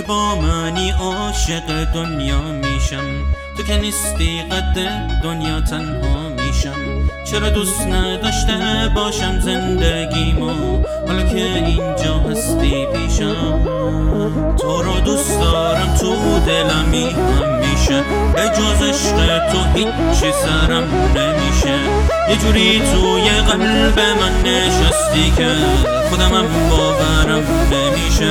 با منی عاشق دنیا میشم، تو که نیستی قد دنیا تنها میشم. چرا دوست نداشته باشم زندگیمو، حالا که اینجا هستی پیشم. تو رو دوست دارم تو دلمی همیشه، به جز عشق تو هیچی سرم نمیشه. یه جوری توی قلب من نشستی که خودمم باورم نمیشه.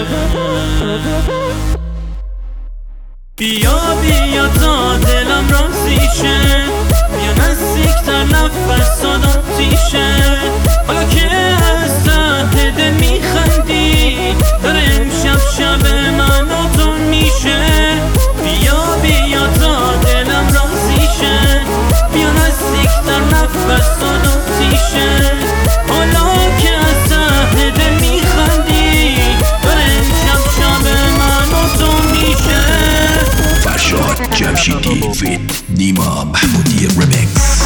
بیا بیا تا دلم راضی شه، بیا نزدیکتر نفس آتیشه. حالا که از ته دل میخندی، داره امشب شب من و تو میشه. بیا بیا تا دلم راضی شه، بیا نزدیکتر نفس آتیشه. حالا که از ته دل میخندی، داره امشب شب من و تو میشه. فرشاد جمشیدی فیت نیما محمودی ریمیکس.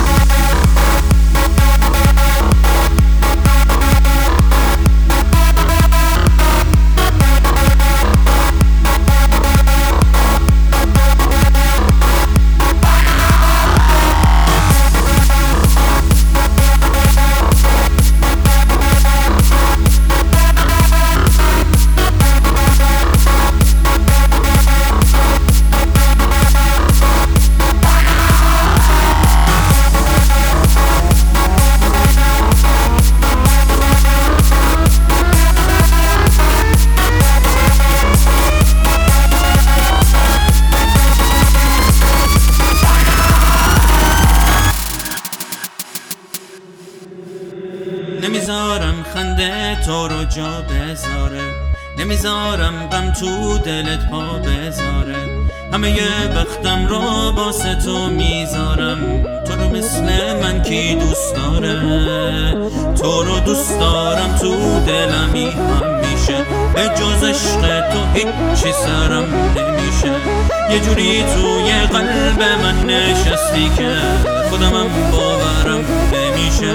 نمیذارم خنده تو رو جا بذاره، نمیذارم غم تو دلت پا بذاره. همه وقتم رو باسه تو میذارم، تو رو مثل من کی دوست داره. تو رو دوست دارم تو دلمی همیشه، به جز عشق تو هیچی سرم نمیشه. یه جوری توی قلب من نشستی که خودمم باورم نمیشه.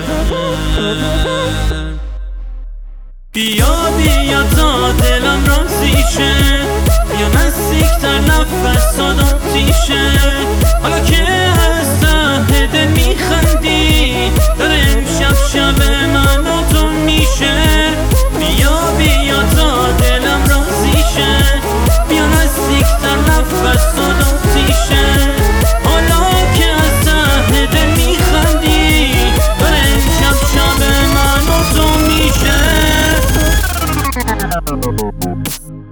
بیا بیا تا دلم راضی شه، بیا نزدیکتر نفس آتیشه. حالا که از ته دل میخندی، داره امشب شب من و تو میشه. بیا بیا تا دلم راضی شه، بیا نزدیکتر نفس آتیشه. حالا که از ته دل میخندی، داره امشب شب من و تو میشه.